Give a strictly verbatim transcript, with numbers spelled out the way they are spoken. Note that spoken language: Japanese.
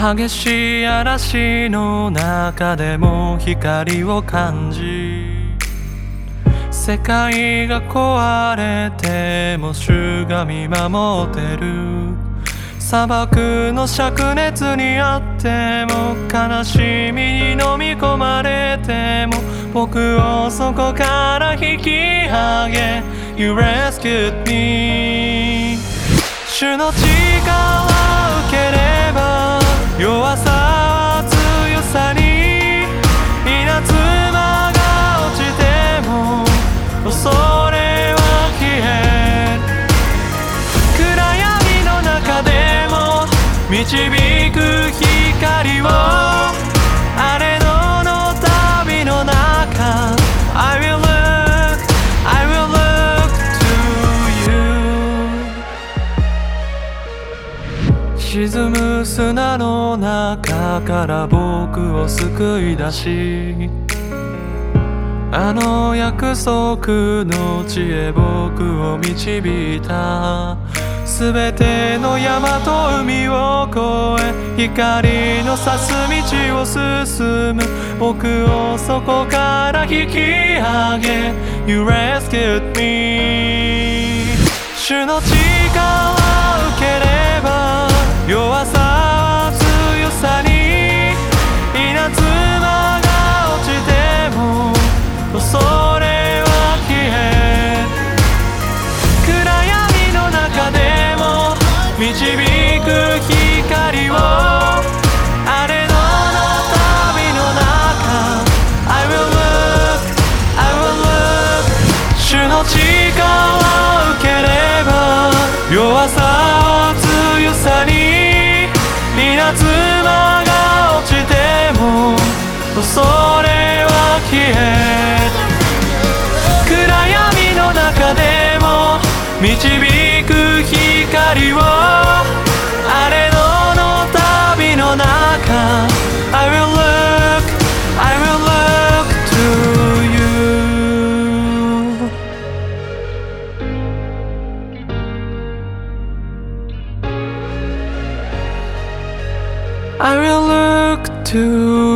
激しい嵐の中でも光を感じ、世界が壊れても主が見守ってる。砂漠の灼熱にあっても悲しみに飲み込まれても僕をそこから引き上げ You rescued me。 主の力を受ければ弱さは強さに、稲妻が落ちても恐れは消え、暗闇の中でも導く光を、あれのの旅の中 I will look, I will look to you。 沈む砂の中から僕を救い出し、あの約束の地へ僕を導いた。すべての山と海を越え光の差す道を進む僕をそこから引き上げ You rescued me。 主の力を受ければ弱さは強さに、稲妻が落ちても恐れは消え、暗闇の中でも導く光を、あれのの旅の中 I will look, I will look。 主の力を受ければ弱さは強さに、稲妻が落ちても恐れは消え、暗闇の中でも導く光を、あれのの旅の中 I will look, I will look to you。 I will look to